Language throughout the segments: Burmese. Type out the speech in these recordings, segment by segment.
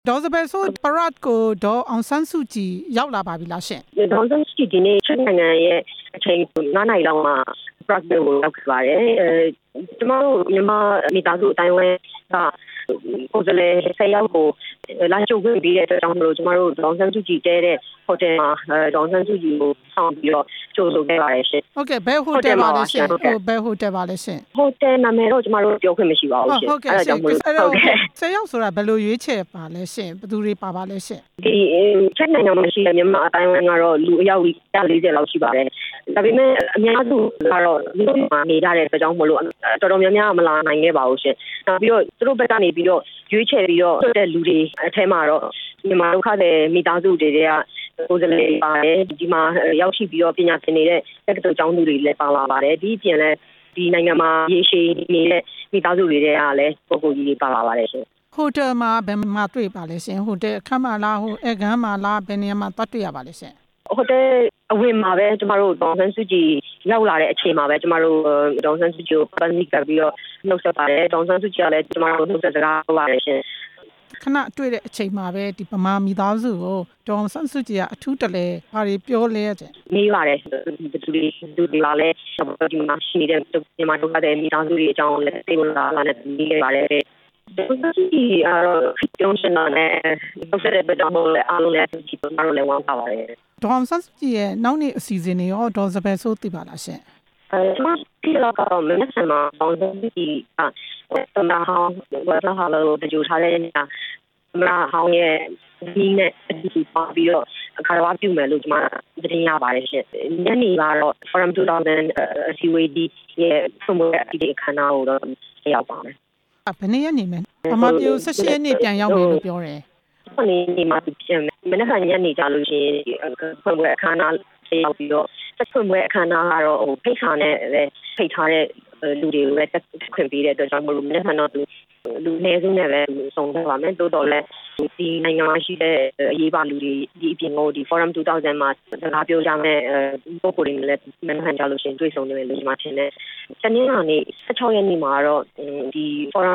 ဒေါ်စပယ်ဆိုပရတ်ကိုဒေါ်အောင်ဆန်းစုကြည်ရောက်လာပါပြီလားရှင်ဒေါ်အောင်ဆန်းစုကြည်ဒီနေ့ချက်နိုင်ငံရဲ့အချိန်9နာရီလောက်မှာပရတ်ကိုရောက်ခဲ့ပါတယ်ကျမတို့မြန်မာမိသားစုအတိုင်းအဝိုင်းကကိုယ်စားလှယ်10ယောက်ကိုလာကြိုခွင့်ပေးတဲ့အတွက်ကြောင့်မလို့ကျမတို့ဒေါ်အောင်ဆန်းစုကြည်တဲတဲ့ဟိုတယ်မှာဒေါ်အောင်ဆန်းစုကြည်ကိုဆောင်ပြီးတော့ကြိုဆိုခဲ့ပါတယ်ရှင်ဟုတ်ကဲ့ဘယ်ဟိုတယ်ပါလဲရှင်ဘယ်ဟိုတယ်ပါလဲရှင်ဟိုတယ်နာမည်တော့ကျမတို့ပြောခွင့်မရှိပါဘူးရှင်အဲ့ဒါကြောင့်မလို့ဟုတ်ကဲ့10ယောက်ဆိုတာဘယ်လိုရွေးချယ်ပါလဲရှင်ဘယ်သူတွေပါပါလဲရှင်ဒီချက်နိုင်ငံမှာရှိတဲ့မြန်မာအတိုင်းအဝိုင်းကတော့လူအယောက်140လောက်ရှိပါတယ်ဒါပေမဲ့အများစုကတော့ဒီလိုမှနေကြတဲ့အတွက်ကြောင့်မလို့တော်တော်များများမလာနိုင်ခဲ့ပါဘူးရှင်နောက်ပြီးတော့သူတို့ဘက်ကနေပြီးတော့ရွေးချယ်ပြီးတော့တဲ့လူတွေအထက်မှာတော့မြန်မာဒုက္ခသည်မိသားစုတွေကကိုယ်စားလှယ်ပါတယ်ဒီမှာရောက်ရှိပြီးတော့ပညာသင်နေတဲ့တက္ကသိုလ်ကျောင်းသူတွေလည်းပါလာပါတယ်ဒီအပြင်လည်းဒီနိုင်ငံမှာရေရှည်နေတဲ့မိသားစုတွေကလည်းပုံပုံကြီးတွေပါလာပါတယ်ရှင်ဟိုတယ်မှာဘယ်မှာတွေ့ပါလဲရှင်ဟိုတယ်အခန်းမှာလားဟိုအဲခန်းမှာလားဘယ်နေရာမှာသွားတွေ့ရပါလဲရှင်ဟိုတယ်အဝင်မှာပဲကျမတို့ဒေါ်ဆန်းစုကြည်ရောက်လာတဲ့အချိန်မှာပဲကျမတို့ဒေါ်ဆန်းစုကြည်ကိုပန်းစီကပ်ပြီးတော့နှုတ်ဆက်ပါတယ်ဒေါ်ဆန်းစုကြည်ကလည်းကျမတို့နှုတ်ဆက်စကားပြောပါတယ်ရှင်ခဏတွေ့တဲ့အချိန်မှာပဲဒီဗမာမိသားစုကိုဒေါ်ဆန်းစုကြည်ကအထူးတလဲဘာတွေပြောလဲတဲ့မေးပါတယ်သူတွေလာလဲဒီမှာရှိနေတဲ့မြန်မာဒုက္ခသည်မိသားစုတွေအကြောင်းလည်းသိလို့လာနဲ့မေးခဲ့ပါတယ်ဒေါ်ဆန်းစုကြည်ပြောချင်တာနဲ့ဆက်တဲ့ပတ်တော်လည်းအားလုံးလည်းဒီမှာလည်းဝမ်းသာပါတယ်ဒေါ်ဆန်းစုကြည်ရဲ့နောက်နေ့အစီအစဉ်တွေရောဒေါ်စပယ်ဆိုသိပါလားရှင်ကျွန်မဒီလောက်ကတော့မနက်ဖြန်မှာပေါင်းစပ်ပြီးတမဟောင်းဝတ်လာလို့တကြိုထားတဲ့နေရာမဟောင်းရဲ့ဒီနဲ့အတူပါပြီးတော့အခါတော်ပြုမယ်လို့ကျွန်မတင်ရပါတယ်ရှင်ညနေကတော့ Forum 2000 CWD ရဲ့ပုံမှန်အဒီအခမ်းအနားကိုတော့ရောက်ပါမယ်ဘယ်နေ့ရက်နေမယ်ဗမာပြည်16ရက်နေ့ပြန်ရောက်မယ်လို့ပြောတယ်ဒီနေ့မှာပြန်မယ်မနက်ဖြန်ညနေကြလို့ရှိရင်ပုံမှန်အခမ်းအနားရောက်ပြီးတော့ဖွင့်ပွဲအခမ်းအနားကတော့ဖိတ်ခါနဲ့ဖိတ်ထားတဲ့လူတွေကိုလည်းခွင့်ပေးတဲ့အတွက်ကြောင့်မလို့မနေ့ကတော့လူနေစုနဲ့ပဲစုံထားပါမယ်တိုးတော်လည်းဒီနိုင်ငံမှာရှိတဲ့အရေးပါလူတွေဒီအပြင်ကိုဒီ Forum 2000မှာစကားပြောကြမယ်ပုံပေါ်တွေလည်းမနေ့ကကြလို့ရှိရင်တွေ့ဆုံနေတယ်လို့ကျွန်မထင်တယ်။တနင်္လာနေ့16ရက်နေ့မှာတော့ဒီ Forum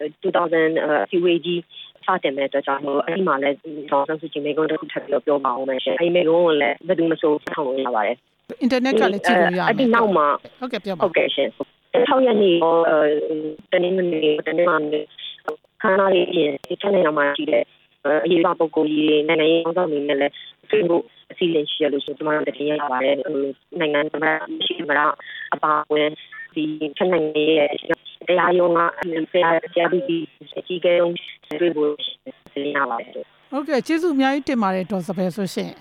2000 CWGစတင်မဲ့အတွက်ကြောင့်အဲ့ဒီမှာလည်းဒေါ်ဆန်းစုကြည်မိကုန်းတစ်ခုထပ်ပြီးတော့ပြောပါအောင်မယ်ရှင်အဲ့ဒီမိကုန်းကိုလည်းဘယ်သူမှစိုးထောက်လို့ရပါတယ်အင်တာနက်ကလည်းကြည့်လို့ရမယ်အဲ့ဒီနောက်မှာဟုတ်ကဲ့ပြောပါဟုတ်ကဲ့ရှင်6ရက်နေ့တနင်္လာနေ့ခန်းလာရေးဒီချမ်းနယ်မှာရှိတဲ့အရေးပါပုဂ္ဂိုလ်ကြီးနိုင်ငံရေးအောင်ဆောင်နေနဲ့လည်းသူ့ကိုအစီအစဉ်ရှိရလို့ဆိုကျွန်တော်တို့တင်ရပါတယ်နိုင်ငံသမ္မတရှိမလားအပါအဝင်ဒီချမ်းနိုင်ငံရဲ့တရားရုံးကဆရာဒီအကြီးကဲတွေ့ဖို့တင်ရပါတယ်ဟုတ်ကဲ့ကျေးဇူးအများကြီးတင်ပါတယ်ဒေါ်စပယ်ဆိုရှင်